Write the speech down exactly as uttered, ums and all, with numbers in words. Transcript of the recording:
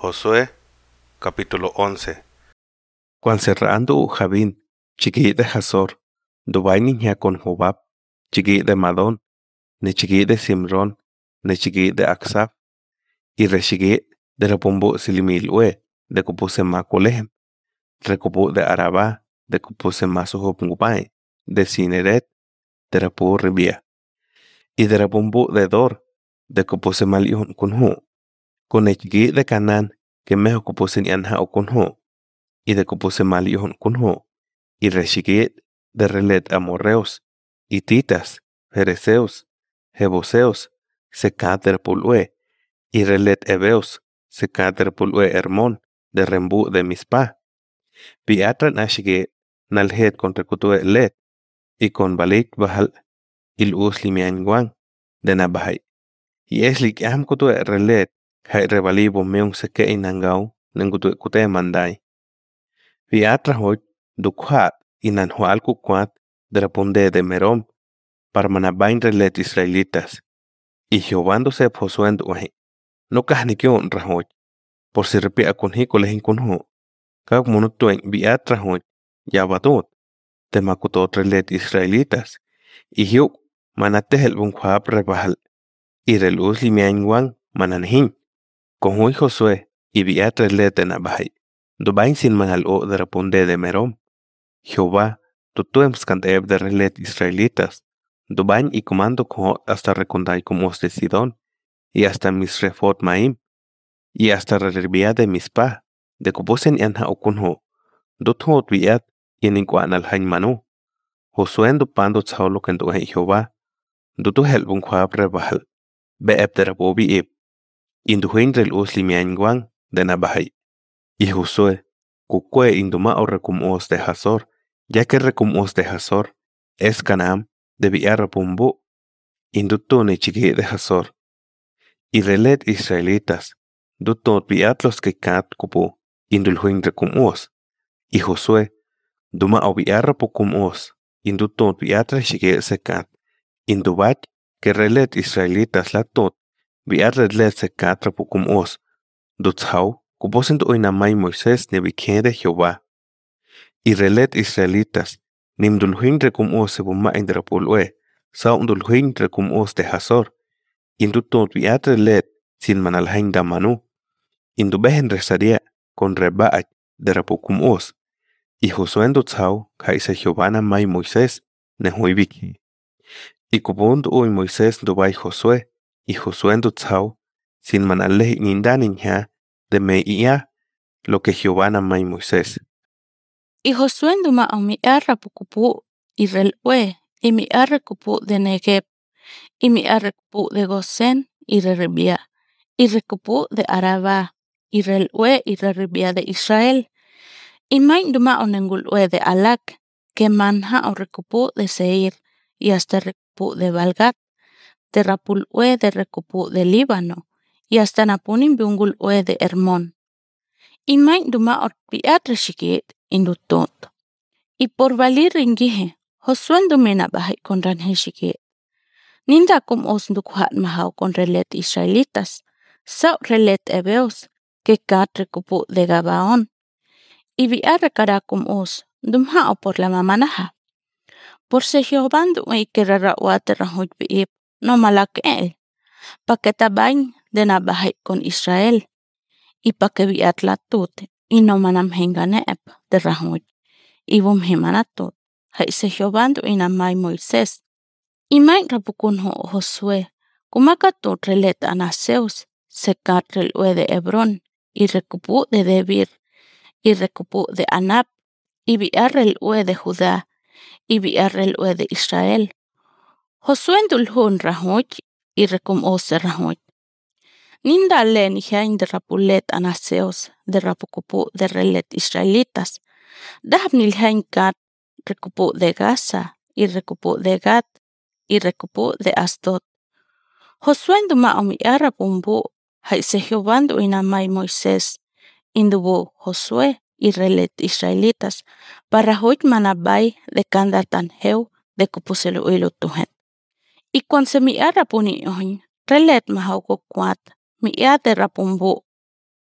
Josué, capítulo once. Cuan cerrando Jabín, chiqui de Hazor, Dubai niña con Jobab, chiqui de Madón, ne chiqui de Simrón, ne chiqui de Aksab, y rechiqui de Repumbu Silimilue, de Cupuse Macolehem, Recupu de Arabá, de Cupuse Masuhopungubay, de Sineret, de Repu Ribia, y de Repumbu de Dor, de Cupuse Malion Kunhu, con chiqui de Canán, que me ocupuse ni anha o Kunhu, y de Cupuse Malion Kunhu, y rechiqui de Relet Amorreos, Hititas, Fereceos, Jebuseos, Secater Pulue, y Relet Ebeos, Secater Pulue Hermón, de Rembu de Mispa, Piatran Ashige, Nalhet con Recutue Let, y con Balik Bahal, Il Uslimianguan, de Nabahai, y Eslik Am Kutue Relet, Hai Rebalibo Meung Seke Inangau, Nengutue Kute Mandai, Piatra Hoy, Dukhat, y Nanhual Kukwat, de Rapunde de Merom, para Manabain Relet Israelitas, y Jehovándose Josué Uhe, no Kahnikion Rahoy, por si repia con Hikolehin Kunhu, Kak Monutuen Biatra Hoy, Yabatut, de Makutot Relet Israelitas, y Hiuk, Manatehel Bunkwab Rebahal, y Reluz Limianguan, Mananhin, con Huy Josué, y Biatra Relet de Nabahai, Dubain sin Manal O de Rapunde de Merom, Jehová, Tutuem Skandeb de Relet Israelitas, Dubain y comando con hasta Recondai como de Sidón, y hasta Misrefot Maim, y hasta Rerbia de Mispa, de Kubusen Yanha Okunho, Dutut Biat, y en Inquan al Hain Manu, Josué Dupando Tsaulo Kenduhe Jehová, Dutu Helbun Kwab Rebahal, Beeb de Rabobi Ib, Induhin Rel Uslimianguan de Nabahai, y Josué, Kukwe Induma o Recumos de Hazor, ya que Recumos de Hazor, es Canam, de Biarrapumbu, Indutu ne chiqui de Hazor, y Relet Israelitas, Dutut Biat los que cat Kupu, Indulhuin Recumos, y Josué, Duma o Biarrapumos, Indutut Biatra chiqui secat, Indubat, que Relet Israelitas la tot, Biat Relet secat Rapumos, Dutzhau, Kuposin Oinamai Moisés ne de Jehová, y Relet Israelitas, Nimdulhuin Recumos Sebuma en Drapulue, Saundulhuin Recumos de Hazor, Indutut Biat Relet, sin Manalhain Damanu, Indubehen Resaria, con Rebaat, de Rapucumos, y Josué Dutzhau, Kaisa Jehová Mai Moisés, Nehuibiki, y Kubund Uy Moisés Dubai Josué, y Josué Dutzhau, sin Manaleh Nindaninha, de Meia, lo que Jehová Mai Moisés. Y Josué Duma o mi arra pukupu y relue, y mi arra kupu de Negeb, y mi arra kupu de Gosén y Rerebia, y recupu de Arabá, y relue y Rerebia de Israel, y main Duma o Nengulue de Alak, que manja o recupu de Seir, y hasta recupu de Balgat, de Rapulue de recupu de Líbano, y hasta Napunim Bungulue de Hermón. Y main Duma o Piatre Shikit Indutut. Y por valir ringihe, Josué domina bahai con ranheshike. Ninda kum os ndukhat mahau con relet Israelitas, sau relet Ebeos, que kat recupu de Gabaón. Y viar cara kum os, dumhao por la mamanaha. Por se Jehová y que rarahuate rahuj biib, no malak el, pa que tabain de nabahai con Israel, y pa que viat latut, y no manam henganeep de rahuj. Y bum himanatut, hai se Jehová inamai Moisés. Y main rapukunho Josué, kumakatut relet anaseus, sekat relue de Hebrón, y recupu de Debir, y recupu de Anab, y viar relue de Judá, y viar relue de Israel. Josué dulhun rahuj, y recum ose rahuj. Ninda len hiain de rapulet anaseus, de rapukupu de relet Israelitas. Dahnil hain kat recupu de Gaza, y recupu de Gat, y recupu de Asdod. Josué duma omi arapumbu, hai se Jehová inamai Moisés, indubu Josué y relet Israelitas, para hoy manabai de kandatan heu de kupuselu ilu tuhet. Y cuando se mi arapuni oin, relet mahau kukwat, mi ate rapumbu,